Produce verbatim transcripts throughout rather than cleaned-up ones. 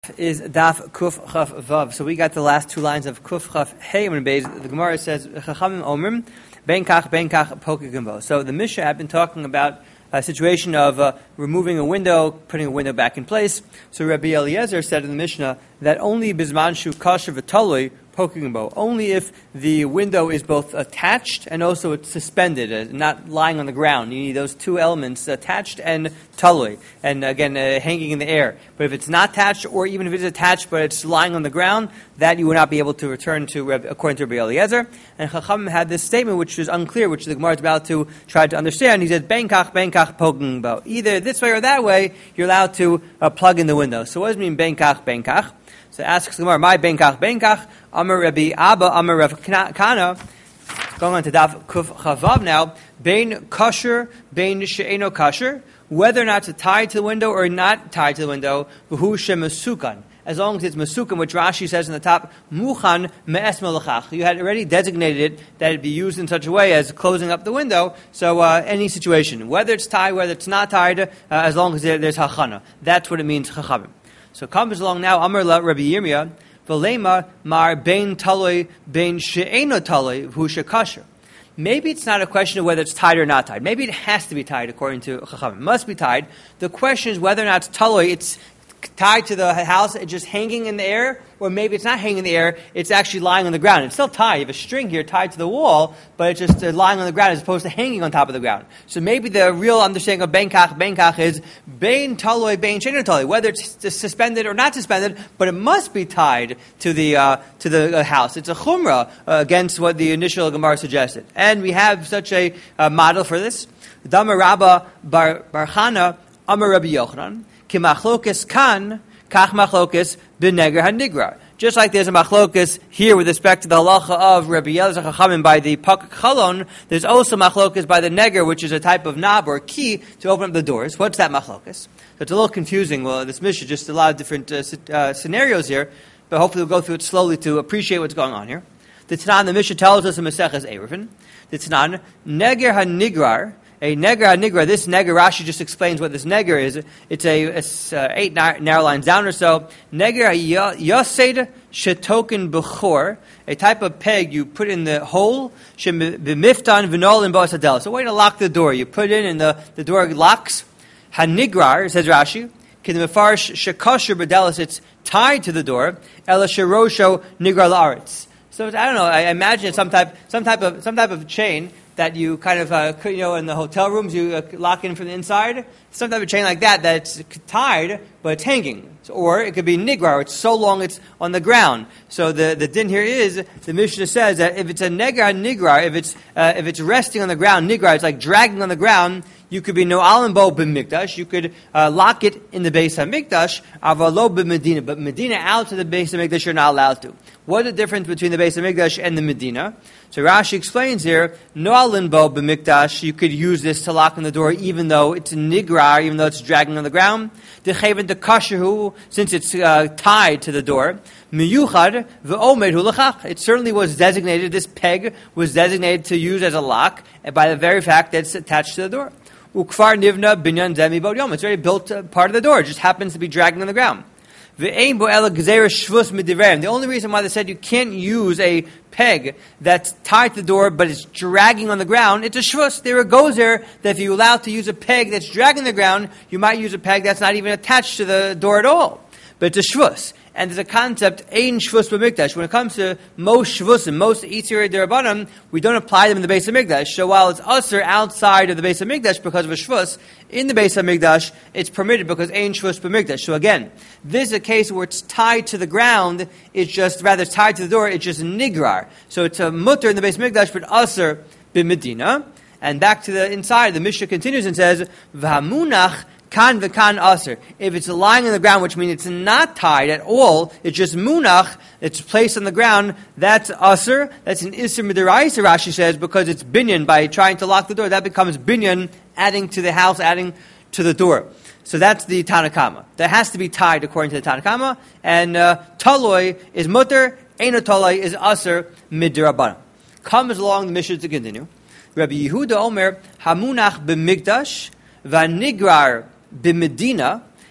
Is Daf Kuf Chaf Vav. So we got the last two lines of Kuf Chaf Hey when the Gemara says Chachamim Omrim Benkach Benkach Pokegimbo. So the Mishnah had been talking about a situation of uh, removing a window, putting a window back in place. So Rabbi Eliezer said in the Mishnah that only Bizmanshu Kasher V'Taloi Pokegimbo, only if the window is both attached and also it's suspended, uh, not lying on the ground. You need those two elements, attached and taloi, and again, uh, hanging in the air. But if it's not attached, or even if it is attached but it's lying on the ground, that you will not be able to return to, Reb, according to Rabbi Eliezer. And Chacham had this statement which is unclear, which the Gemara is about to try to understand. He says, Benkach, Benkach, Pokegimbo. Either this way or that way, you're allowed to uh, plug in the window. So what does it mean, Benkach, Benkach? So asks the Gemara, my Benkach, Benkach, Amar Rabbi Abba, Amar Rav Kana. Going on to Daf Kuf Chavav now. Bein kasher, bein she'eno kasher. Whether or not to tie to the window or not tie to the window, v'hu she'mesukan. As long as it's mesukan, which Rashi says in the top, muchan me'es melachach. You had already designated it that it be used in such a way as closing up the window. So uh, any situation, whether it's tied, whether it's not tied, uh, as long as there, there's hachana. That's what it means, chachamim. So comes along now, Amar la Rabbi Yirmiyah, V'lema mar bein taloi bein she'eno taloi v'hu she'kasher. Maybe it's not a question of whether it's tied or not tied. Maybe it has to be tied according to Chachamim. It must be tied. The question is whether or not it's taloi, it's tied to the house, it's just hanging in the air, or maybe it's not hanging in the air, it's actually lying on the ground. It's still tied. You have a string here tied to the wall, but it's just uh, lying on the ground as opposed to hanging on top of the ground. So maybe the real understanding of Benkach, Benkach is bein taloi, bein she'eno taloi, whether it's suspended or not suspended, but it must be tied to the uh, to the uh, house. It's a chumrah uh, against what the initial Gemara suggested. And we have such a uh, model for this. Dama Rabba Bar Chana, Amar Rabbi Yochanan, Ki machlokes kan, kach machlokes b'neger hanigra. Just like there's a machlokes here with respect to the halacha of Rabbi Eliezer Chachamim by the pakak chalon, there's also machlokes by the neger, which is a type of knob or key to open up the doors. What's that machlokes? So it's a little confusing. Well, this Mishnah, just a lot of different uh, uh, scenarios here, but hopefully we'll go through it slowly to appreciate what's going on here. The Tanan, the Mishnah tells us in Maseches Eruvin, the Tanan, neger hanigrar, a neger hanigra, this neger, Rashi just explains what this neger is. It's a it's, uh, eight narrow lines down or so. Neger yosed shetoken b'chor, a type of peg you put in the hole, b'miftan v'nol in bo'as hadel. So a way to lock the door. You put it in and the, the door locks. Hanigrar, says Rashi, kin mefarsh shekosher b'delis, it's tied to the door, ela sherosho nigrar la'aretz. So I don't know, I imagine it's some type, some type of, some type of chain that you kind of, uh, you know, in the hotel rooms, you uh, lock in from the inside. Some type of chain like that, that's tied, but it's hanging. So, or it could be nigrar, it's so long it's on the ground. So the, the din here is, the Mishnah says that if it's a negar nigrar, if it's, uh, if it's resting on the ground, nigrar, it's like dragging on the ground, you could be no'alim bo b'mikdash, you could uh, lock it in the base of Mikdash, avalo b'Medina, but Medina out of the base of Mikdash you're not allowed to. What's the difference between the base of Mikdash and the Medina? So Rashi explains here, no'alim bo b'Mikdash, you could use this to lock on the door even though it's nigrar, even though it's dragging on the ground. Decheven de kashehu, since it's uh, tied to the door. Miyuchad v'omed hu l'chach. It certainly was designated, this peg was designated to use as a lock by the very fact that it's attached to the door. Ukfar nivna binyan zemi bod yom. It's already built uh, part of the door. It just happens to be dragging on the ground. Ve'ein bo ela gzeira shvus midivrem. The only reason why they said you can't use a peg that's tied to the door but it's dragging on the ground, it's a shvus. There goes there that if you're allowed to use a peg that's dragging the ground, you might use a peg that's not even attached to the door at all. But it's a shvus. And there's a concept, ein shvus b'mikdash. When it comes to most shvusim, most itzirei derabanan, we don't apply them in the base of Mikdash. So while it's usher outside of the base of Mikdash because of a shvus, in the base of Mikdash, it's permitted because ein shvus b'mikdash. So again, this is a case where it's tied to the ground, it's just, rather it's tied to the door, it's just nigrar. So it's a mutter in the base of Mikdash, but usher b'Medina. And back to the inside, the Mishnah continues and says, v'hamunach kan v'kan aser. If it's lying on the ground, which means it's not tied at all, it's just munach, it's placed on the ground, that's aser, that's an isser midiraisa, Rashi says, because it's binyan, by trying to lock the door, that becomes binyan, adding to the house, adding to the door. So that's the Tanakama. That has to be tied according to the Tanakama, and uh, taloi is mutter, eino taloi is aser midirabana. Comes along the Mishnah to continue. Rabbi Yehuda Omer, hamunach b'mikdash, v'nigrar b'Medina,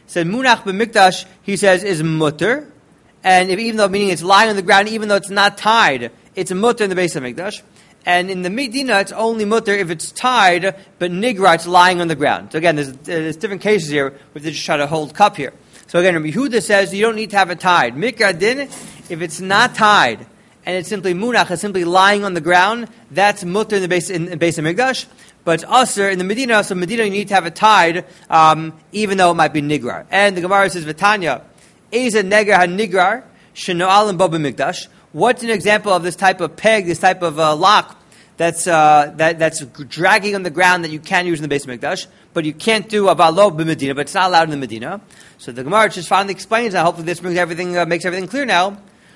said munach b'mikdash, he says, is mutter. And if, even though, meaning it's lying on the ground, even though it's not tied, it's a mutter in the base of Mikdash. And in the Medina, it's only mutter if it's tied, but nigra, it's lying on the ground. So again, there's, there's different cases here, where they just try to hold cup here. So again, Rabbi Yehuda says you don't need to have it tied. Mikra din, if it's not tied, and it's simply munach, it's simply lying on the ground, that's mutter in the base, in the base of Mikdash. But it's usher in the Medina, so Medina you need to have it tied, um, even though it might be nigra. And the Gemara says, V'tanya, Eza neger ha-nigrar, sheno'alim bo b'mikdash. What's an example of this type of peg, this type of uh, lock that's uh, that, that's dragging on the ground that you can use in the base of Mikdash, but you can't do a valo b'Medina, but it's not allowed in the Medina. So the Gemara just finally explains, and hopefully this brings everything, uh, makes everything clear now.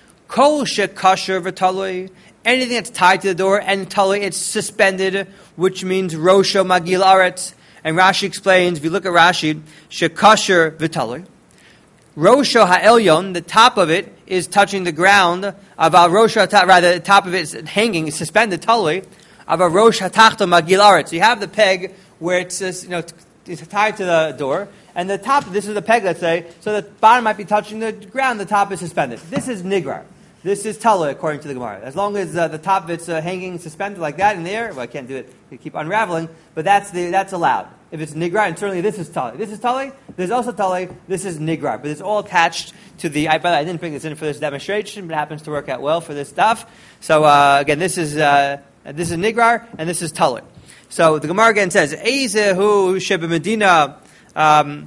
Kol shekasher v'taloi, anything that's tied to the door, and taloi, it's suspended, which means rosho magil aretz. And Rashi explains, if you look at Rashi, shekasher v'taloi, Rosho ha'elyon, the top of it is touching the ground. Aval Rosh ha'tach, rather, the top of it is hanging, it's suspended, talui. Aval Rosh ha'tachto magil aretz. So you have the peg where it's, you know, it's tied to the door, and the top, this is the peg, let's say, so the bottom might be touching the ground, the top is suspended. This is nigrar. This is talui, according to the Gemara. As long as uh, the top of it's uh, hanging, suspended like that in the air, well, I can't do it, you keep unraveling, but that's the, that's allowed. If it's nigrar, and certainly this is talui. This is talui, there's also talui, this is nigrar, but it's all attached to the, I, I didn't bring this in for this demonstration, but it happens to work out well for this stuff. So, uh, again, this is, uh, this is nigrar, and this is talui. So, the Gemara again says, Eizehu sheba Medina, um,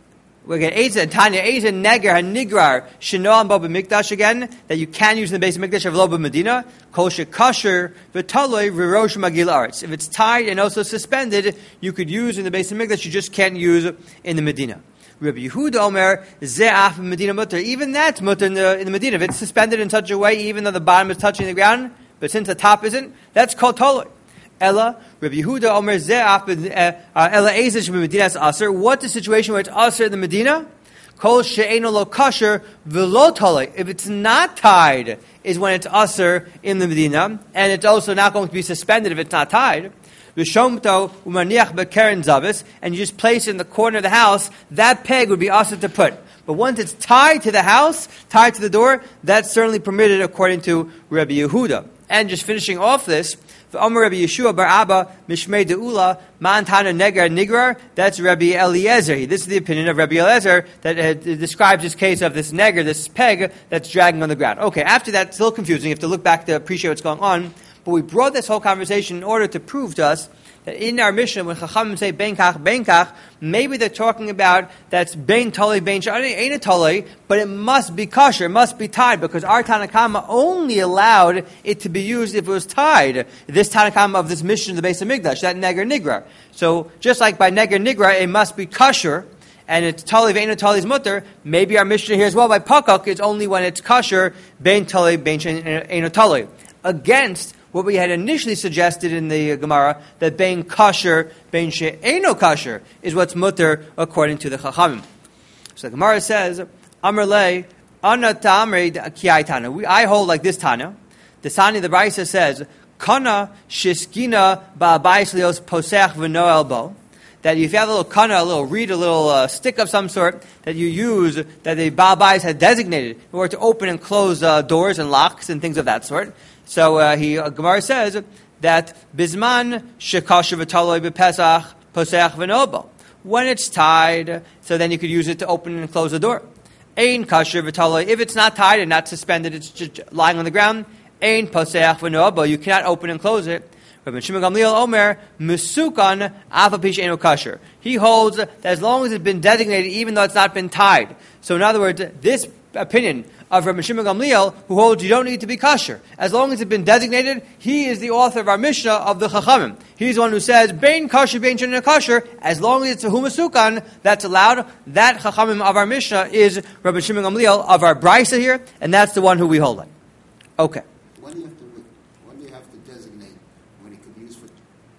we get Eiza and Tanya, Eiza Neger HaNigrar Shenoam Bo B'Mikdash again, that you can use in the base of Mikdash of Lo B'Medina, Kol Shekasher V'Taloi V'Rosh Magil Aretz. If it's tied and also suspended, you could use in the base of Mikdash, you just can't use in the Medina. Rabbi Yehuda Omer, Ze'af Medina Mutter. Even that's Mutter in the, in the Medina. If it's suspended in such a way, even though the bottom is touching the ground, but since the top isn't, that's called Taloi. Ella, Rabbi Yehuda Omer Ze'af Ella Ezish Medina's Aser. What's the situation where it's Aser in the Medina? Kol she'eno lo kasher v'lo talei. If it's not tied, is when it's Aser in the Medina, and it's also not going to be suspended if it's not tied. V'shomto umaniach bekeren zavis, and you just place it in the corner of the house, that peg would be Aser to put. But once it's tied to the house, tied to the door, that's certainly permitted according to Rabbi Yehuda. And just finishing off this, Omer Rabbi Yeshua bar Abba Mishmei Deula Mantana Negar Nigrar. That's Rabbi Eliezer. This is the opinion of Rabbi Eliezer that uh, describes this case of this negar, this peg that's dragging on the ground. Okay, after that, it's still confusing. You have to look back to appreciate what's going on. But we brought this whole conversation in order to prove to us that in our Mishnah, when Chachamim say ben kach, ben kach, maybe they're talking about that's ben tali, ben shani, ain't a tali, but it must be kosher, it must be tied, because our Tanakama only allowed it to be used if it was tied. This Tanakama of this Mishnah, the base of Mikdash, that neger nigra. So just like by neger nigra, it must be kosher, and it's tali, ve'ena tali's mutter, maybe our Mishnah here as well by pakak is only when it's kosher, ben tali, ben shani, tali. Against what we had initially suggested in the Gemara, that bein kasher, bein she'eno kasher, is what's mutter according to the Chachamim. So the Gemara says, Amar le, ana ta'amre ki'ai tana. We, I hold like this Tana. The Sani, the Brisa says, kana shiskina ba'abayis lios posech v'no elbo. That if you have a little kana, a little reed, a little uh, stick of some sort that you use, that the ba'abayis had designated in order to open and close uh, doors and locks and things of that sort. So uh, he uh, Gemara says that bisman shekasher v'taloi b'pesach posech v'nobo. When it's tied, so then you could use it to open and close the door. Ein kasher v'taloi. If it's not tied and not suspended, it's just lying on the ground. Ein posech v'nobo. You cannot open and close it. Rabbi Shimon Gamliel Omer Mesukan Afapish Eno Kasher. He holds that as long as it's been designated, even though it's not been tied. So in other words, this opinion of Rabbi Shimon Gamliel, who holds you don't need to be kasher. As long as it's been designated, he is the author of our Mishnah of the Chachamim. He's the one who says, Bein kasher, bein she'eno kasher, as long as it's a humasukan, that's allowed. That Chachamim of our Mishnah is Rabbi Shimon Gamliel of our Brisa here, and that's the one who we hold on. Okay. When do you have to, when do you have to designate when it could be used for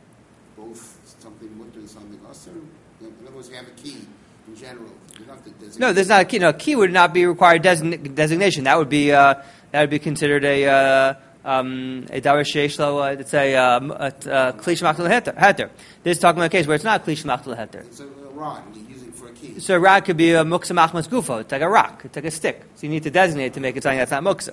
both something mutter and something asr? In other words, you have a key in general. You don't have to designate. No, there's not a key. No, a key would not be required design- designation. That would be uh, that would be considered a uh, um, a darish sheshlo. Uh, it's a klish machtel heter. This is talking about a case where it's not klish machtel heter. It's a rod, and you use it for a key. So a rock could be a muksa machmas gufo. It's like a rock. It's like a stick. So you need to designate it to make it something that's not muksa.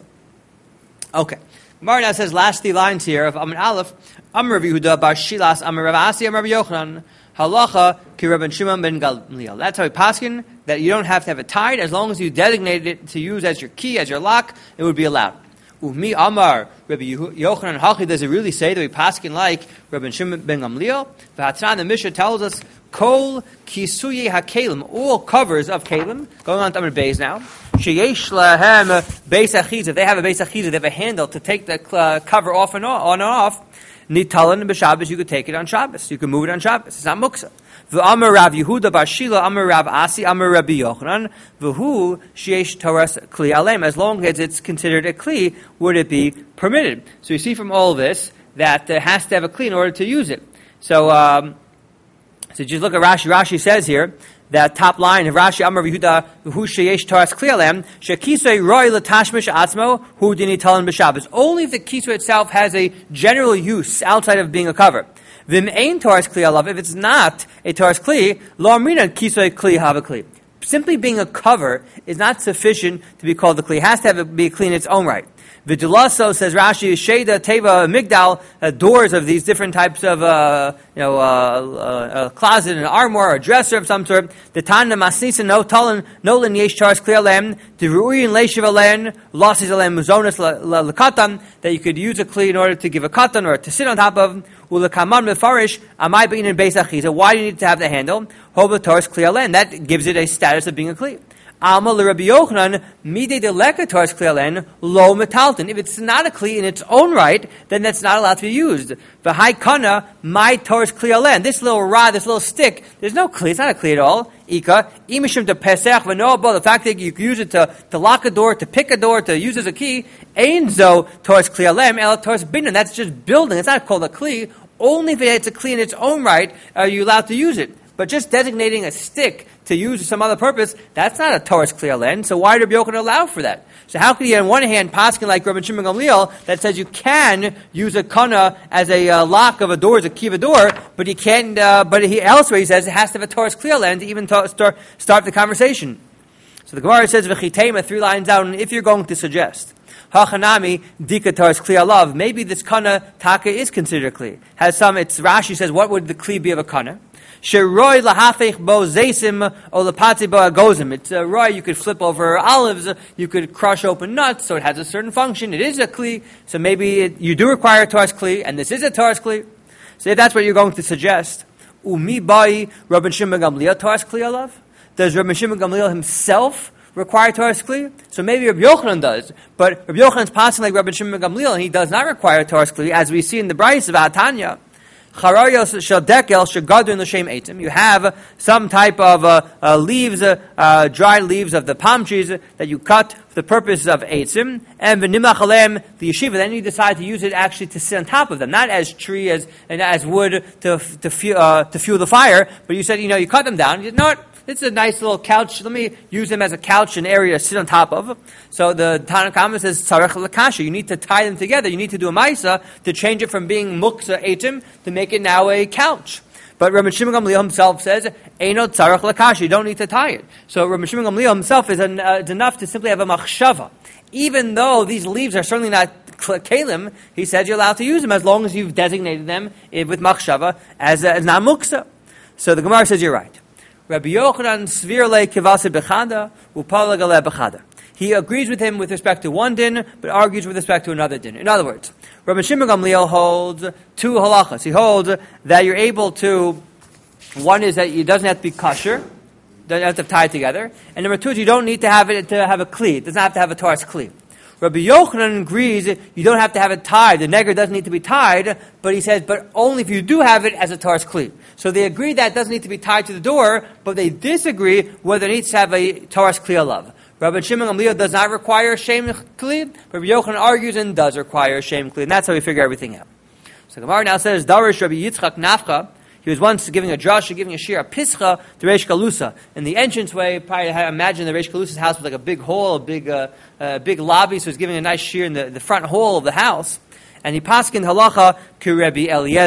Okay. Gemara now says last three lines here of Amud Aleph. Amar Rav Yehuda bar Shilas Amar Rav Asi Amar Rav Yochanan Halacha ki Rabban Shimon ben Gamliel. That's how we paskin that you don't have to have it tied as long as you designated it to use as your key, as your lock. It would be allowed. Umi Amar Rabbi Yochanan Hachi. Does it really say that we paskin like Rabban Shimon ben Gamliel? V'Hatran the Mishnah tells us Kol Kisuye HaKelim, all covers of Kelim. Going on to Amud Beis now. Sheyesh lahem beis achiza. They have a beis achiza. They have a handle to take the uh, cover off and on, on and off. Nitalan b'Shabbos. You could take it on Shabbos. You can move it on Shabbos. It's not muksa. V'Amar Rav Yehuda bar Shila, Amar Rav Asi, Amar Rabbi Yochanan. V'hu sheyesh toras kli alem. As long as it's considered a kli, would it be permitted? So you see from all this that it has to have a kli in order to use it. So, um, so just look at Rashi. Rashi says here. That top line of Rashi Amar Yehuda Hu Sheyesh Taras Kliyalem Shekisei Roy Latashmish Atzmo Hu Dini Talan B'Shabbos. Only if the kisui itself has a general use outside of being a cover. Vim Ein Taras Kliyalav. If it's not a Taras Kli, Lo Amrina Kisei Kli Hava Kli. Simply being a cover is not sufficient to be called the Kli. It has to have it be a Kli in its own right. V'dulaso, says Rashi, Sheda, Teva, Migdal, uh, doors of these different types of, uh, you know, uh, uh, a closet, an armoire, a dresser of some sort. The Tana Masnisa, no Talan, no Lin Yesh Chars Kliyalem, the Ru'in Leishiv Alen, Losses Alen, Muzonas Lakatan, that you could use a Kli in order to give a katan or to sit on top of. Ulakaman Mefarish, Amai Bein in Beis Achiza. Why do you need to have the handle? Hoba Tars Kliyalen. That gives it a status of being a Kli. Alma Rabbi Yochanan, Mide de Lekatars Klialen, Lo Metalton. If it's not a Kli in its own right, then that's not allowed to be used. The High Kana, My Tars Klialen. This little rod, this little stick, there's no Kli, it's not a Kli at all. Ika, Imishim de Pesach, Venobo, the fact that you can use it to, to lock a door, to pick a door, to use as a key, Ainzo Tars Klialem, El Tars Binan. That's just building, it's not called a Kli. Only if it's a Kli in its own right are you allowed to use it. But just designating a stick to use for some other purpose, that's not a Taurus Kliyalen. So why did Rabbi Yochanan allow for that? So how could he, on one hand, paskin like Rabbi Shimon Gamliel that says you can use a kana as a uh, lock of a door, as a key of a door, but he can't. Uh, but he, elsewhere he says it has to have a Taurus Kliyalen to even ta- start start the conversation. So the Gemara says v'chitema three lines down. If you're going to suggest hachanami dika Taurus Kliyalav, maybe this kana taka is considered a kli. Has some. It's Rashi says what would the kli be of a kana? Sheroy lahafech bo zaysim o lapati bo agozim. It's a roy. You could flip over olives. You could crush open nuts. So it has a certain function. It is a kli. So maybe it, you do require a Taurus kli, and this is a Taurus kli. So if that's what you're going to suggest, umi bai Rabban Shimon Gamliel Taurus kli alav. Does Rabban Shimon Gamliel himself require Taurus kli? So maybe Rabbi Yochanan does, but Rabbi Yochanan is passing like Rabban Shimon Gamliel, and he does not require Taurus kli, as we see in the Brayos of Atanya. You have some type of uh, uh, leaves, uh, uh, dried leaves of the palm trees that you cut for the purposes of eitzim, and v'nimlach alem the yeshiva. Then you decide to use it actually to sit on top of them, not as tree as and as wood to to fuel, uh, to fuel the fire. But you said, you know, you cut them down. You know what? It's a nice little couch. Let me use them as a couch, an area to sit on top of. So the Tanna Kama says, Tzarech l'kasha. You need to tie them together. You need to do a maisa to change it from being muksa etim to make it now a couch. But Rabbi Shimon Gamliel himself says, Eino tzarech l'kasha. You don't need to tie it. So Rabbi Shimon Gamliel himself is an, uh, it's enough to simply have a machshava. Even though these leaves are certainly not kalim, he said you're allowed to use them as long as you've designated them with machshava as, uh, as not muksa. So the Gemara says you're right. Rabbi Yochanan svirle kivase bechada upalagale bechada. He agrees with him with respect to one din, but argues with respect to another din. In other words, Rabbi Shimon Gamliel holds two halachas. He holds that you're able to. One is that it doesn't have to be kosher, doesn't have to tie it together, and number two is you don't need to have it to have a kli. It doesn't have to have a Taurus kli. Rabbi Yochanan agrees you don't have to have it tied. The neger doesn't need to be tied, but he says, but only if you do have it as a Taurus kli. So they agree that it doesn't need to be tied to the door, but they disagree whether it needs to have a Taurus kli alav. Rabbi Shimon Gamliel does not require a shem kli. Rabbi Yochanan argues and does require a shem kli, and that's how we figure everything out. So Gemara now says, Darish Rabbi Yitzchak Nafcha. He was once giving a drush, giving a shir, a pischa to Reish Galusa. In the entranceway, probably imagine the Reish Galusa's house was like a big hall, a big, uh, uh, big lobby. So he was giving a nice shir in the, the front hall of the house. And he paskined halacha ki Rabbi Eliezer.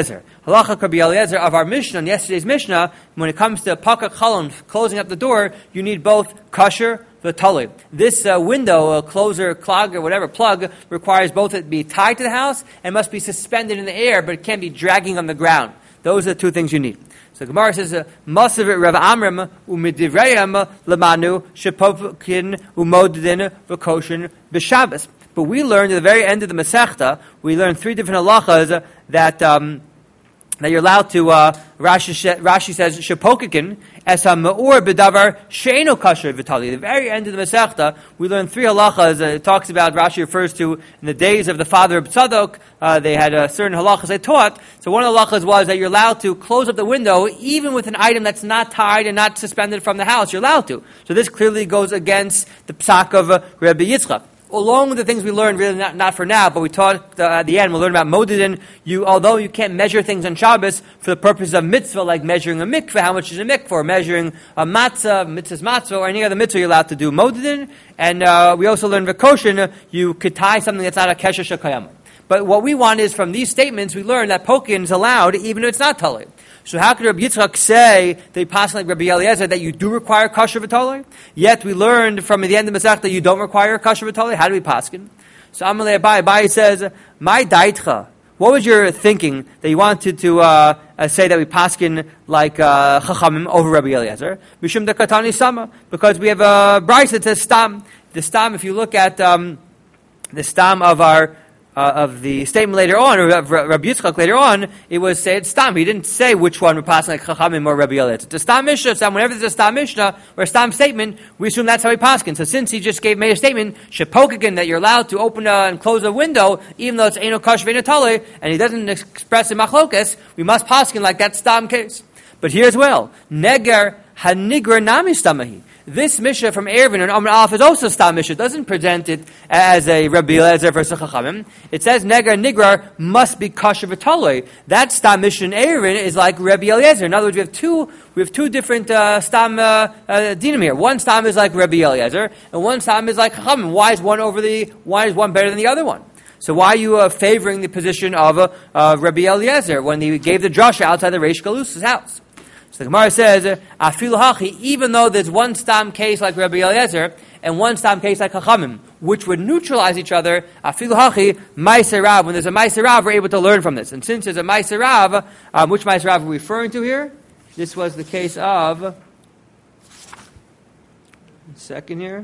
halacha Rabbi Eliezer of our Mishnah, on yesterday's Mishnah, when it comes to pakak chalon, closing up the door, you need both kasher v'tali. This uh, window, a closer, clog, or whatever plug, requires both it be tied to the house and must be suspended in the air, but it can't be dragging on the ground. Those are the two things you need. So Gemara says, "Masav Rav Amram u'midivrayim lemanu shepovkin u'modin v'koshin b'Shabbos." But we learned at the very end of the Masechta, we learned three different halachas that um, that you're allowed to. Uh, Rashi, Rashi says shepokikin as a me'ur b'davar she'eno kasher v'tali. At the very end of the Masechta, we learned three halachas. Uh, it talks about, Rashi refers to in the days of the father of Tzadok, uh, they had uh, certain halachas they taught. So one of the halachas was that you're allowed to close up the window even with an item that's not tied and not suspended from the house. You're allowed to. So this clearly goes against the psak of uh, Rebbe Yitzchak. Along with the things we learned, really not, not for now, but we taught uh, at the end, we'll learn about modidin. You, although you can't measure things on Shabbos for the purpose of mitzvah, like measuring a mikveh, how much is a mikveh, or measuring a matzah, mitzvah's matzah, or any other mitzvah, you're allowed to do modidin. And uh, we also learned v'koshin, you could tie something that's not a kesher shekayama. But what we want is, from these statements, we learn that pokin is allowed, even if it's not talei. So how could Rabbi Yitzchak say that he passed like Rabbi Eliezer that you do require kasher v'talei? Yet we learned from the end of Masech that you don't require kasher v'talei. How do we paskin? So Amalei Abai, Abai says, "My daitcha." What was your thinking that you wanted to uh, uh, say that we paskin like uh, Chachamim over Rabbi Eliezer? Mishum dekatani sama, because we have a brayso that says stam. The stam, if you look at um, the stam of our Uh, of the statement later on, or of Rabbi Yitzchak later on, it was said stam. He didn't say which one would pass like Chachamim or Rabbi Eliezer. It's a stam mishnah. So whenever there's a stam mishnah or a stam statement, we assume that's how he paskin. So since he just gave made a statement, shepokikin, that you're allowed to open a, and close a window, even though it's eno kash ve'eno talei, and he doesn't express in machlokas, we must paskin like that stam case. But here as well, neger hanigra nami stamahi. This Mishnah from Eruvin and Amr Aleph is also Stam Mishnah. It doesn't present it as a Rabbi Eliezer versus Chachamim. It says Negar Nigrar must be Kasher v'talei. That Stam Mishnah in Eruvin is like Rabbi Eliezer. In other words, we have two we have two different uh, Stam uh, uh, dinim here. One Stam is like Rabbi Eliezer, and one Stam is like Chachamim. Why is one over the? Why is one better than the other one? So why are you uh, favoring the position of uh, uh, Rabbi Eliezer when he gave the drasha outside the Reish Galus's house? So the Gemara says, "Afilu hachi," even though there's one stam case like Rabbi Eliezer and one stam case like Chachamim, which would neutralize each other, afilu hachi ma'aser Rav. When there's a ma'aser Rav, we're able to learn from this. And since there's a ma'aser Rav, um, which ma'aser Rav are we referring to here? This was the case of. One second here.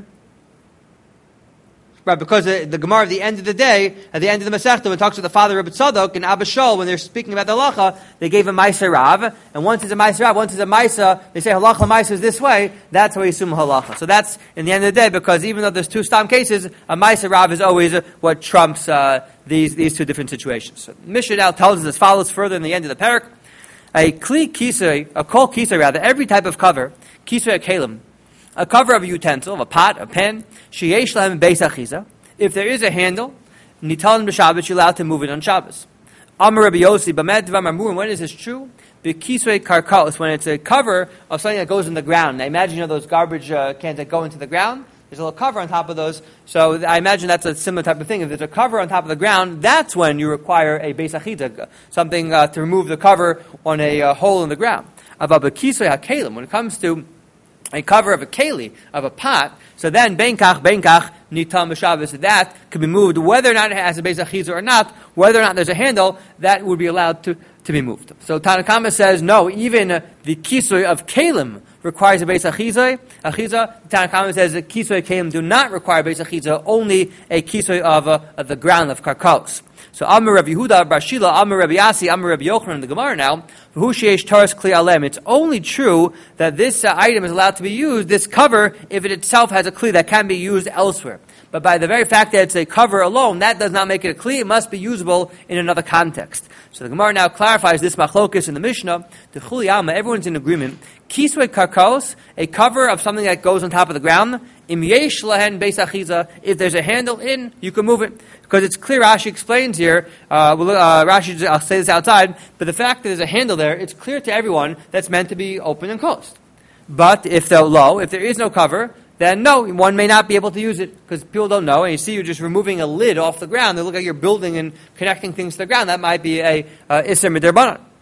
Right, because the, the Gemara at the end of the day, at the end of the Masechta, when it talks to the father of Tzadok and Abba Shol, when they're speaking about the halacha, they gave a Ma'aser Rav, and once it's a Ma'aser Rav, once it's a Ma'aser, they say halacha Ma'aser is this way, that's how we assume halacha. So that's in the end of the day, because even though there's two stam cases, a Ma'aser Rav is always what trumps uh, these these two different situations. So Mishnah now tells us as follows further in the end of the parak, a kli kisei, a kol kisei rather, every type of cover, kisei a kalim, a cover of a utensil, of a pot, a pen, sheyesh lahem beis achiza. If there is a handle, nitalim b'Shabbos, you're allowed to move it on Shabbos. Amar Rabbi Yossi, b'med dvam amur, when is this true? B'kisvei karkaos, when it's a cover of something that goes in the ground. Now imagine, you know, those garbage uh, cans that go into the ground. There's a little cover on top of those. So I imagine that's a similar type of thing. If there's a cover on top of the ground, that's when you require a beis achiza, something uh, to remove the cover on a uh, hole in the ground. About b'kisvei hakelim, when it comes to a cover of a keli, of a pot, so then benkach, benkach, nitam b'Shabbos, that could be moved, whether or not it has a beis achiza or not, whether or not there's a handle, that would be allowed to, to be moved. So Tanakama says, no, even uh, the kisui of kelim requires a beis achiza. Achiza, Tanakama says that kisui kelim do not require beis achiza, only a kisui of, uh, of the ground, of karkaos. So Amar Rabbi Yehuda, Bar Shila, Amar Rabbi Yasi, Amar Rabbi Yochanan in the Gemara now, V'hu sheyesh taras kli alem. It's only true that this uh, item is allowed to be used, this cover, if it itself has a kli that can be used elsewhere. But by the very fact that it's a cover alone, that does not make it a kli. It must be usable in another context. So the Gemara now clarifies this machlokus in the Mishnah. The Chuli Alma, everyone's in agreement. Kisvei karkaos, a cover of something that goes on top of the ground. Im yesh lahen beis achiza, if there's a handle in, you can move it. Because it's clear, Rashi explains here, uh, well, uh, Rashi, I'll say this outside, but the fact that there's a handle there, it's clear to everyone that's meant to be open and closed. But if they're low, if there is no cover, then no, one may not be able to use it, because people don't know, and you see you're just removing a lid off the ground, they look like you're building and connecting things to the ground, that might be a uh, Isser Midrabanan.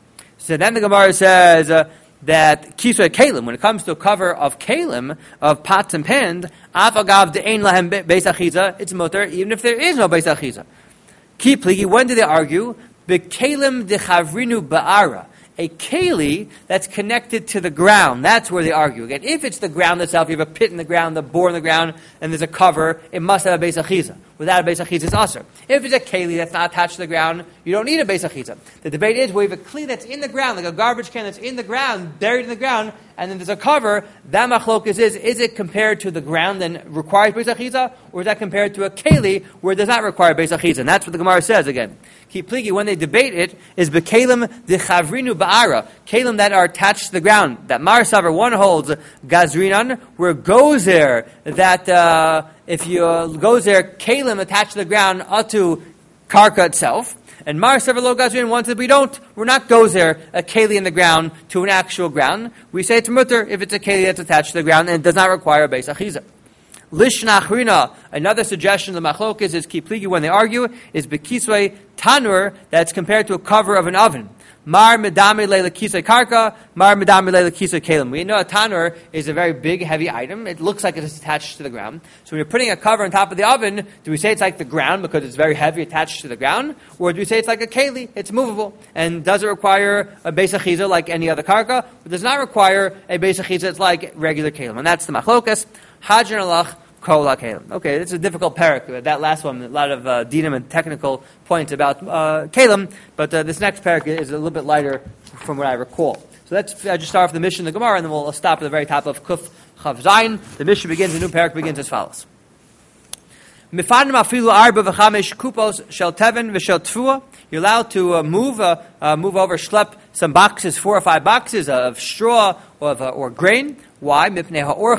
So then the Gemara says uh, that kisui kalim, when it comes to a cover of kalim, of pots and pans, afagav de'ein lahem beis achiza, it's mutter, even if there is no beis achiza. Ki pligi, when do they argue? Bekalim dechavrinu ba'ara. A keli that's connected to the ground. That's where they argue. Again, if it's the ground itself, you have a pit in the ground, a bore in the ground, and there's a cover, it must have a beis achiza. Without a beis achiza, it's aser. If it's a keli that's not attached to the ground, you don't need a beis achiza. The debate is, where you have a keli that's in the ground, like a garbage can that's in the ground, buried in the ground, and then there's a cover, that machlokas is, is it compared to the ground and requires beis achiza, or is that compared to a keli where it does not require beis achiza? And that's what the Gemara says again. Ki pligi, when they debate it, is bekalim dechavrinu ba'ara, kalim that are attached to the ground. That Mar Savar, one holds gazrinan, where gozer, that uh, if you uh, gozer, kalim attached to the ground, atu karka itself. And Mar Savar lo gazrinan, one says we don't, we're not gozer, a keli in the ground to an actual ground. We say it's mutter if it's a keli that's attached to the ground and it does not require a beis achiza. Lishna achrina, another suggestion of the machlokes is kipligi when they argue is bekisvei tanur that's compared to a cover of an oven. Mar medami leila kisvei karka, mar medami leila kisvei kelim. We know a tanur is a very big, heavy item. It looks like it's attached to the ground. So when you're putting a cover on top of the oven, do we say it's like the ground because it's very heavy attached to the ground, or do we say it's like a keli, it's movable, and does it require a beis achiza like any other karka? It does not require a beis achiza. It's like regular kelim, and that's the machlokes. Hajan alach. Okay, it's a difficult parak. That last one, a lot of uh, dinam and technical points about uh, kalim, but uh, this next parak is a little bit lighter from what I recall. So let's uh, just start with the Mishnah, the Gemara, and then we'll stop at the very top of Kuf Chav Zayin. The Mishnah begins, the new parak begins as follows. Mifanim afilu arba v'chamesh kupos shel teven v'shel tfua. You're allowed to uh, move, uh, uh, move over, schlep some boxes, four or five boxes of straw or, of, uh, or grain. Why? In order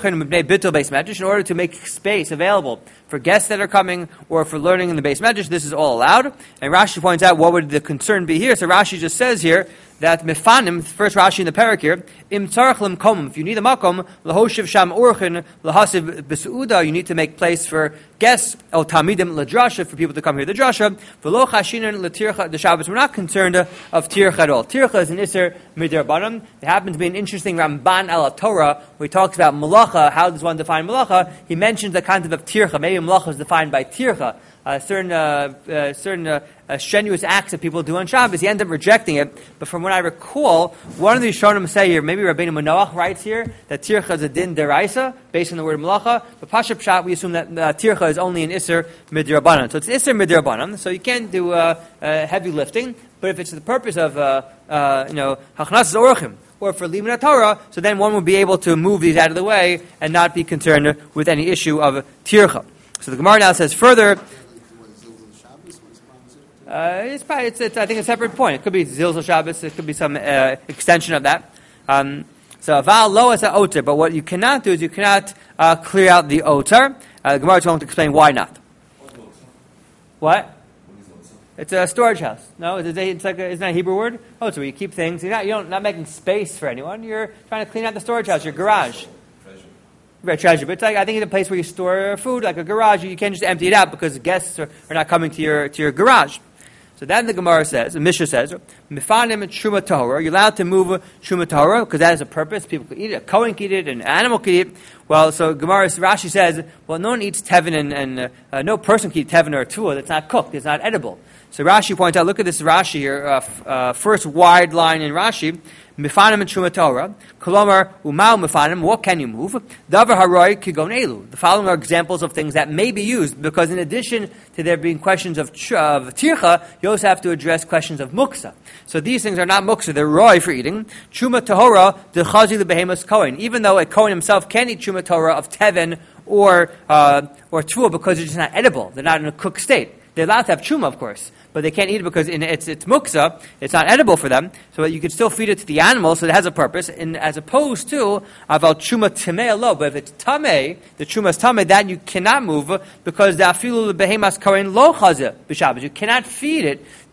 to make space available for guests that are coming or for learning in the base medrash, this is all allowed. And Rashi points out what would the concern be here. So Rashi just says here that mifanim, first Rashi in the parak here, im tzarach lemkom, if you need a makom, lahoshiv sham orchin, lahasiv beseuda, you need to make place for guests, el tamidim ladrasha, for people to come here to the drasha, v'lo chashinan latircha the Shabbos. We're not concerned of tircha at all. Tircha is an iser midirbanim. It happens to be an interesting Ramban al Torah where he talks about malacha. How does one define malacha? He mentions the concept of tircha. Maybe malacha is defined by tircha. Uh, certain uh, uh, certain uh, uh, strenuous acts that people do on Shabbos, he ends up rejecting it. But from what I recall, one of these Shonim say here, maybe Rabbeinu Manoach writes here that tircha is a din deraisa based on the word malacha. But Pasha Pshat, we assume that uh, tircha is only an iser midrabanan. So it's iser midrabanan. So you can't do uh, uh, heavy lifting. But if it's the purpose of uh, uh, you know hachnas orchim or for limud Torah, so then one will be able to move these out of the way and not be concerned with any issue of tircha. So the Gemara now says further. Uh, it's probably, it's, it's, I think, a separate point. It could be Zilzal Shabbos. It could be some uh, extension of that. Um, so, Val lo is a oter. But what you cannot do is you cannot uh, clear out the oter. Uh, the Gemara is going to explain why not. What? It's a storage house. No, it's, a, it's like a, isn't that a Hebrew word? Oh, so you keep things. You're not, you're not making space for anyone. You're trying to clean out the storage house, your garage. Treasure. Right, treasure. But it's like, I think it's a place where you store food, like a garage. You can't just empty it out because guests are, are not coming to your to your garage. So then the Gemara says, the Mishnah says, Mifanim and Truma Tahora, you're allowed to move Truma Tahora because that is a purpose. People could eat it, a Kohen could eat it, an animal could eat it. Well, so Gemara, Rashi says, well, no one eats Tevin and, and uh, no person can eat Tevin or Tua that's not cooked, it's not edible. So Rashi points out, look at this Rashi here, uh, f- uh, first wide line in Rashi, Mifanim and Truma Torah, Kolomar Umau Mifanim, what can you move? Davar Haroi Kigon Elu. The following are examples of things that may be used, because in addition to there being questions of, tr- of Tircha, you also have to address questions of Muksa. So these things are not Muksa, they're Roi for eating. Truma Tahora, the Chazi the Behemoth Kohen. Even though a Kohen himself can eat Truma Torah of Teven or, uh, or Tua because it's just not edible, they're not in a cooked state. They're allowed to have Truma, of course, but they can't eat it because in, it's it's muksa, it's not edible for them, so you can still feed it to the animal, so it has a purpose, and as opposed to, aval truma tamei lo, but if it's tamei, the truma is tamei, that you cannot move, because the afilu behemas kohen lo chazeh b'Shabbos, you cannot feed it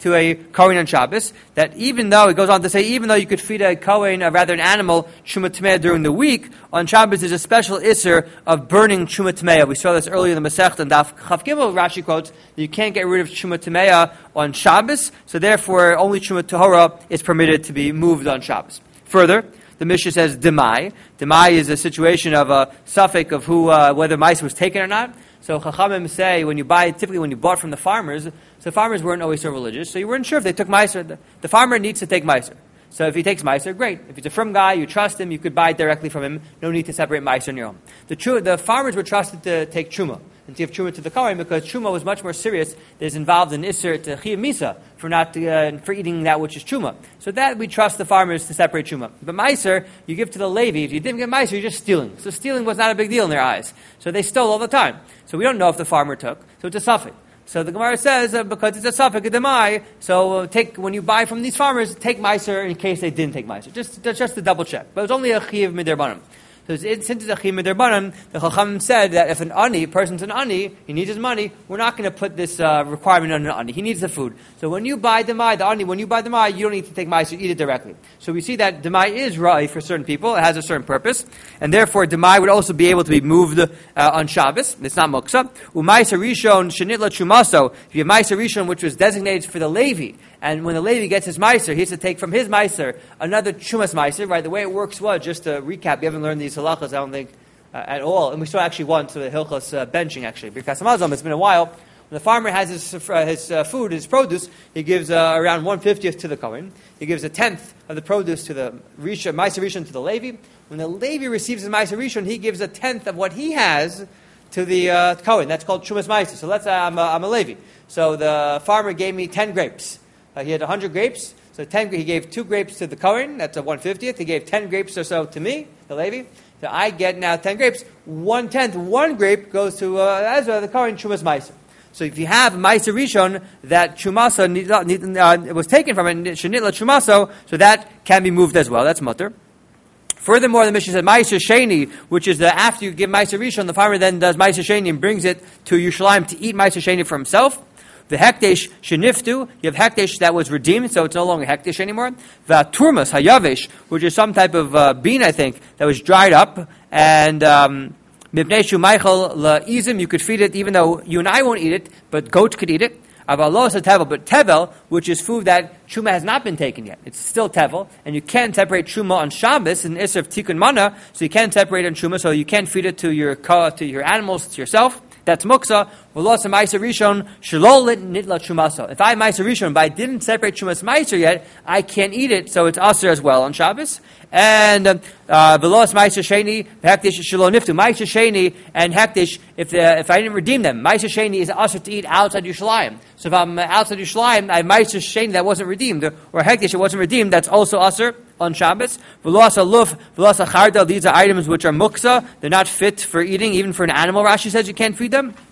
to a Kohen on Shabbos, that even though, it goes on to say, even though you could feed a Kohen, or rather an animal, Truma Tmeya during the week, on Shabbos there's a special Isser of burning Truma Tmeya. We saw this earlier in the Masechta, and Daf Chav Gimel, Rashi quotes, that you can't get rid of Truma Tmeya on Shabbos, so therefore only Truma Tahora is permitted to be moved on Shabbos. Further, the Mishnah says Demai. Demai is a situation of a suffix of who, uh, whether mice was taken or not. So Chachamim say when you buy, typically when you bought from the farmers, so farmers weren't always so religious, so you weren't sure if they took meiser. The, the farmer needs to take meiser. So if he takes meiser, great. If he's a firm guy, you trust him, you could buy it directly from him. No need to separate meiser on your own. The, tru- the farmers were trusted to take truma and to give truma to the Kohen because truma was much more serious. There's involved in isser to chiyuv misa for not uh, for eating that which is truma. So that we trust the farmers to separate truma. But meiser you give to the Levi. If you didn't give meiser, you're just stealing. So stealing was not a big deal in their eyes. So they stole all the time. So we don't know if the farmer took. So it's a suffix. So the Gemara says uh, because it's a suffix demai. So uh, take when you buy from these farmers, take meiser in case they didn't take meiser. Just just to double check. But it was only a chiyuv miderbanim. So since it's a chiyuv miderbanim, the Chachamim said that if an ani, a person's an ani, he needs his money, we're not going to put this uh, requirement on an ani. He needs the food. So when you buy demai, the ani, when you buy demai, you don't need to take meiser, eat it directly. So we see that demai is ra'i for certain people. It has a certain purpose. And therefore, demai would also be able to be moved uh, on Shabbos. It's not muksa. U'meiser rishon shenitla chumaso. If you have meiser rishon, which was designated for the Levi, and when the Levi gets his meiser, he has to take from his meiser another chumas meiser, right? The way it works was, just to recap, you haven't learned these halachas, I don't think, uh, at all. And we saw actually once, the hilchos uh, benching, actually. Because Hamazon, it's been a while. When the farmer has his, uh, his uh, food, his produce, he gives uh, around one fiftieth to the Kohen. He gives a tenth of the produce to the Rishon, meiser rishon to the Levi. When the Levi receives his meiser rishon, he gives a tenth of what he has to the uh, Kohen. That's called chumas meiser. So let's say I'm a, I'm a Levi. So the farmer gave me ten grapes. Uh, he had one hundred grapes, so ten, he gave two grapes to the Kohen, that's a one fiftieth. He gave ten grapes or so to me, the Levi. So I get now ten grapes. One-tenth, one grape goes to uh, Ezra, the Kohen, Chumas Meiser. So if you have Meiser Rishon, that Chumasa need, need, uh, was taken from it, Shenitla Chumaso, so that can be moved as well. That's mutter. Furthermore, the Mishnah said Meiser Sheni, which is the after you give Meiser Rishon, the farmer then does Meiser Sheni and brings it to Yerushalayim to eat Meiser Sheni for himself. The hekdesh sheniftu, you have hekdesh that was redeemed, so it's no longer hekdesh anymore. The turmas hayavish, which is some type of uh, bean, I think, that was dried up, and mipneshu meichel la'izim, you could feed it, even though you and I won't eat it, but goats could eat it. Avalos tevel, but tevel, which is food that truma has not been taken yet, it's still tevel, and you can't separate truma on Shabbos in Isser of Tikkun Mana, so you can't separate on truma, so you can't feed it to your to your animals, to yourself. That's muksa. V'los meiser rishon shalol nitla chumaso. If I have meiser rishon, but I didn't separate chumas meiser yet, I can't eat it, so it's aser as well on Shabbos. And v'los meiser sheni hektish shalol niftu meiser sheni and hektish. If the, if I didn't redeem them, meiser sheni is aser to eat outside Yerushalayim. So if I'm outside Yerushalayim, I have meiser sheni that wasn't redeemed, or hektish it wasn't redeemed. That's also aser on Shabbos. V'los aluf, v'los acharda. These are items which are muksa. They're not fit for eating, even for an animal. Rashi says you can't feed them.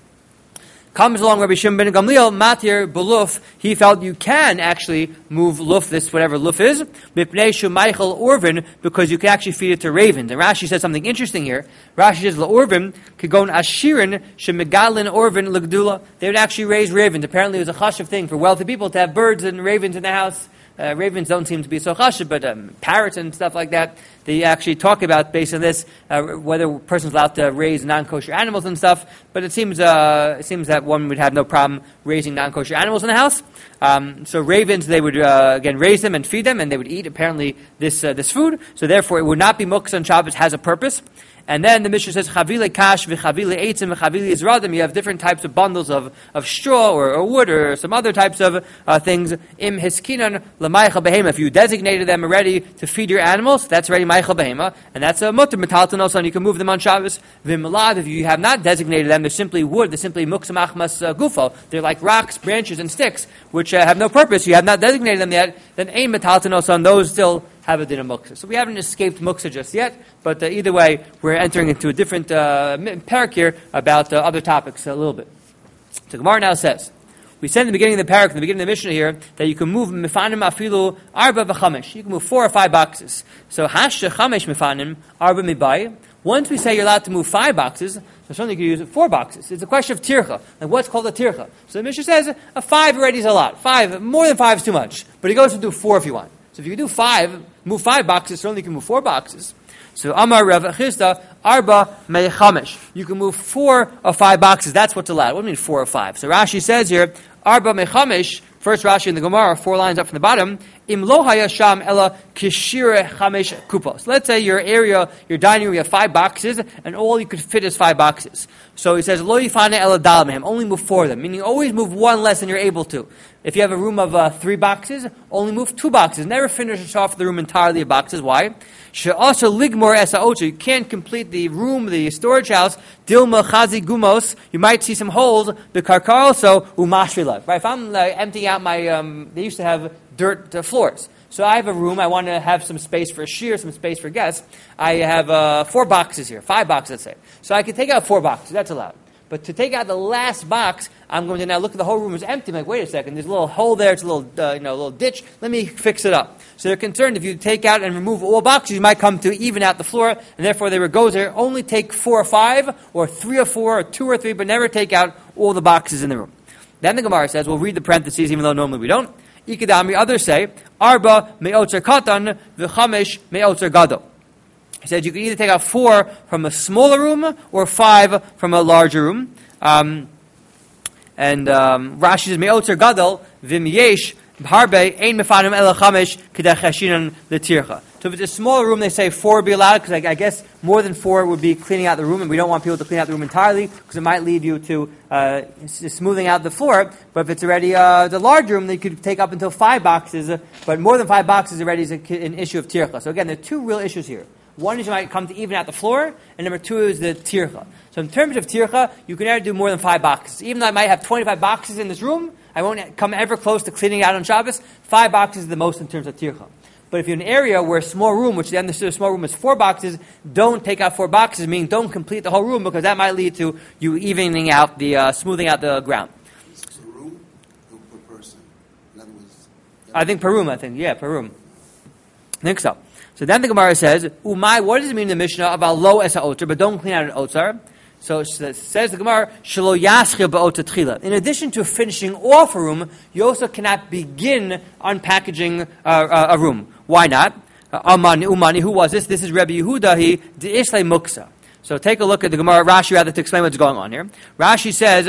Comes along Rabbi Shimon ben Gamliel, matir beluf. He felt you can actually move luf, this whatever luf is, mipnei shumaychel orvin, because you can actually feed it to ravens. And Rashi says something interesting here. Rashi says laorvin kigon ashirin shemegalin orvin legdula. They would actually raise ravens. Apparently, it was a chashuv thing for wealthy people to have birds and ravens in the house. Uh, ravens don't seem to be so chashuv, but um, parrots and stuff like that, they actually talk about, based on this, uh, whether a person's allowed to raise non-kosher animals and stuff. But it seems uh, it seems that one would have no problem raising non-kosher animals in the house. Um, so ravens, they would, uh, again, raise them and feed them, and they would eat, apparently, this uh, this food. So therefore, it would not be muksa on Shabbos, has a purpose. And then the Mishnah says, Chavile kash v'chavile eitzim v'chavile izradim. You have different types of bundles of, of straw or, or wood or some other types of uh, things. Im hiskinan l'maycha behema. If you designated them already to feed your animals, that's already maycha behema. And that's a mutter metalton also, and you can move them on Shabbos. V'melav, if you have not designated them, they're simply wood. They're simply muksa machmas uh, gufo. They're like rocks, branches, and sticks, which uh, have no purpose. You have not designated them yet. Then ein metalton also, and those still have a din of muksa. So we haven't escaped muksa just yet, but uh, either way, we're entering into a different uh, parak here about uh, other topics a little bit. So Gemara now says, we said in the beginning of the parak, in the beginning of the Mishnah here, that you can move mifanim afilu arba v'chamesh. You can move four or five boxes. So hasha chamesh mifanim arba mibai. Once we say you're allowed to move five boxes, So certainly you could use four boxes. It's a question of tircha. Like what's called a tircha? So the Mishnah says a five already is a lot. Five, more than five is too much. But he goes to do four if you want. So if you can do five, move five boxes, certainly you can move four boxes. So Amar Rav Chisda, Arba Mechamesh. You can move four or five boxes. That's what's allowed. What do you mean four or five? So Rashi says here, Arba Mechamesh, first Rashi in the Gemara, four lines up from the bottom, Im lo haya sham ela kishire chamesh kupos. Let's say your area, your dining room, you have five boxes, and all you could fit is five boxes. So he says, lo yifane ela dalmehem, only move four of them, meaning always move one less than you're able to. If you have a room of uh, three boxes, only move two boxes. Never finish off the room entirely of boxes. Why? She'asa ligmor esa ocha. You can't complete the room, the storage house. Dilma chazi gumos. You might see some holes. The karkar also umashvila. Right? If I'm uh, emptying out my, um, they used to have dirt uh, floors. So I have a room. I want to have some space for a shear, some space for guests. I have uh, four boxes here, five boxes, let's say. So I can take out four boxes. That's allowed. But to take out the last box, I'm going to now look at the whole room is empty. I'm like, wait a second, there's a little hole there, it's a little, uh, you know, a little ditch. Let me fix it up. So they're concerned if you take out and remove all boxes, you might come to even out the floor, and therefore they would go there, only take four or five, or three or four, or two or three, but never take out all the boxes in the room. Then the Gemara says, we'll read the parentheses, even though normally we don't. Ikadami, others say, Arba me'otzer katan, v'chamesh me'otzer gado. He said you can either take out four from a smaller room or five from a larger room. Um, and um, Rashi says, Me'otzer gadol v'miyesh harbe ein mefanim ela chamesh kedei chashinan l'tircha. So if it's a smaller room, they say four would be allowed, because I, I guess more than four would be cleaning out the room, and we don't want people to clean out the room entirely, because it might lead you to uh, smoothing out the floor. But if it's already uh, the large room, then you could take up until five boxes, uh, but more than five boxes already is a, an issue of tircha. So again, there are two real issues here. One is you might come to even out the floor, and number two is the tircha. So in terms of tircha, you can never do more than five boxes. Even though I might have twenty-five boxes in this room, I won't come ever close to cleaning out on Shabbos. Five boxes is the most in terms of tircha. But if you're in an area where a small room, which the understood a small room is four boxes, don't take out four boxes, meaning don't complete the whole room, because that might lead to you evening out the, uh, smoothing out the ground. Is it a room or per person? In other words, I think per room, I think. Yeah, per room. I think so. So then the Gemara says, Umay, what does it mean in the Mishnah about lo esa otzar, but don't clean out an otzar? So it says the Gemara, Shelo yaschil ba'otzar tchila. In addition to finishing off a room, you also cannot begin unpackaging uh, a room. Why not? Amani, Umani, who was this? This is Rebbe Yehuda, he de'ishle muksa. So take a look at the Gemara, Rashi rather, to explain what's going on here. Rashi says,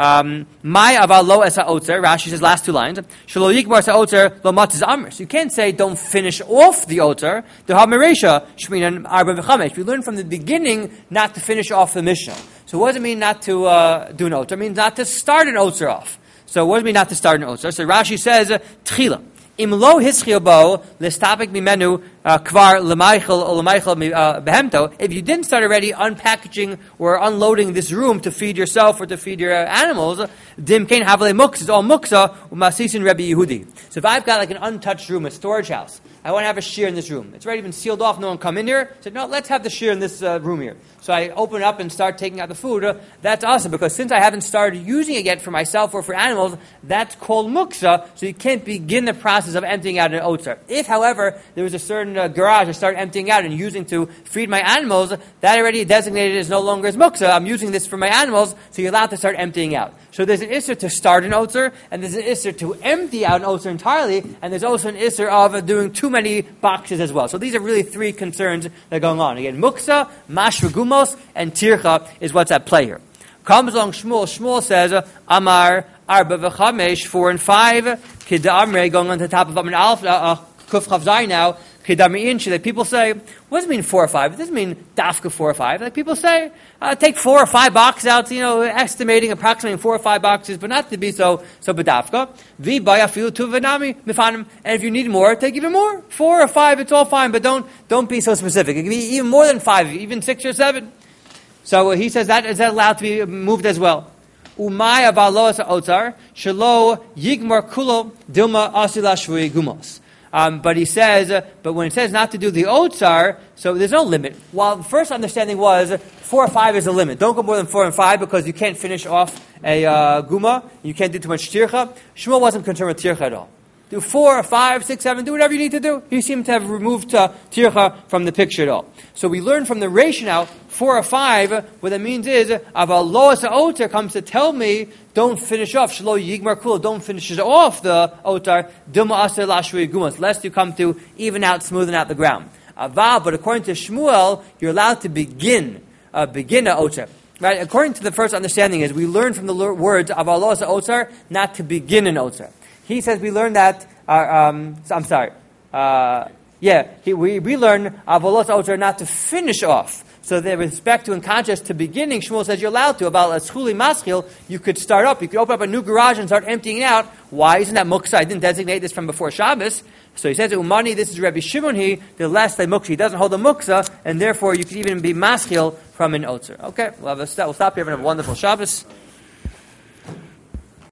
"My aval lo esa otzer." Rashi says last two lines. Shelo yikbar esa otzer lo matz amr. So you can't say don't finish off the otzer. The hamaresha shminan arba v'chamesh. We learn from the beginning not to finish off the Mishnah. So what does it mean not to uh, do an otzer? It means not to start an otzer off. So what does it mean not to start an otzer? So Rashi says tchila. Im lo hischil bo lestapik mimenu kvar lemaychel or lemaychel behemto. If you didn't start already unpackaging or unloading this room to feed yourself or to feed your animals, dim kain havale muksa is all muksa umasisin Rebbe Yehudi. So if I've got like an untouched room, a storage house, I want to have a shear in this room. It's already been sealed off. No one come in here. I said, no, let's have the shear in this uh, room here. So I open it up and start taking out the food. Uh, that's awesome, because since I haven't started using it yet for myself or for animals, that's called muksa. So you can't begin the process of emptying out an otzar. If, however, there was a certain uh, garage I start emptying out and using to feed my animals, that already designated as no longer as muksa. I'm using this for my animals, so you're allowed to start emptying out. So there's an isser to start an otzer, and there's an isser to empty out an otzer entirely, and there's also an isser of uh, doing too many boxes as well. So these are really three concerns that are going on. Again, muksa, mashra gumos, and tircha is what's at play here. Comes along Shmuel. Shmuel says, uh, Amar, Arba v'chamesh, four and five, Kida Amre, going on to the top of Amr Alf, uh, uh, Kuf Chav Zai now, that people say, what does it mean four or five? It doesn't mean dafka four or five. Like people say, uh, take four or five boxes out, you know, estimating, approximating four or five boxes, but not to be so, so bedafka. Vi baya filu tu v'nami mifanim. And if you need more, take even more. Four or five, it's all fine, but don't, don't be so specific. It can be even more than five, even six or seven. So uh, he says that is that allowed to be moved as well. Umay avalos otzar, shelo yigmar kulo dilma asila shvui gumos. Um, but he says, uh, but when it says not to do the otzar, so there's no limit. While the first understanding was uh, four or five is a limit. Don't go more than four and five because you can't finish off a uh, guma. You can't do too much tircha. Shmuel wasn't concerned with tircha at all. Do four, five, six, seven, do whatever you need to do. You seem to have removed uh, tircha from the picture at all. So we learn from the ratio now, four or five, what that means is, Avalos Otar comes to tell me, don't finish off, Shalo Yigmar Kula, don't finish off the Otar, Dilma Aser Lashri Gumas, lest you come to even out, smoothen out the ground. Aval, but according to Shmuel, you're allowed to begin, uh, begin a Otar. Right? According to the first understanding is, we learn from the words, Avalos Otar, not to begin an Otar. He says we learn that, uh, um, I'm sorry, uh, yeah, he, we, we learn Avolos Otar not to finish off. So with respect to in contrast to beginning, Shmuel says you're allowed to. About a schuli maschil, you could start up, you could open up a new garage and start emptying it out. Why isn't that muksa? I didn't designate this from before Shabbos. So he says, Umani, this is Rabbi Shimon, he, the less the muksa, he doesn't hold the muksa, and therefore you could even be maschil from an otzer. Okay, we'll, have a, we'll stop here and have a wonderful Shabbos.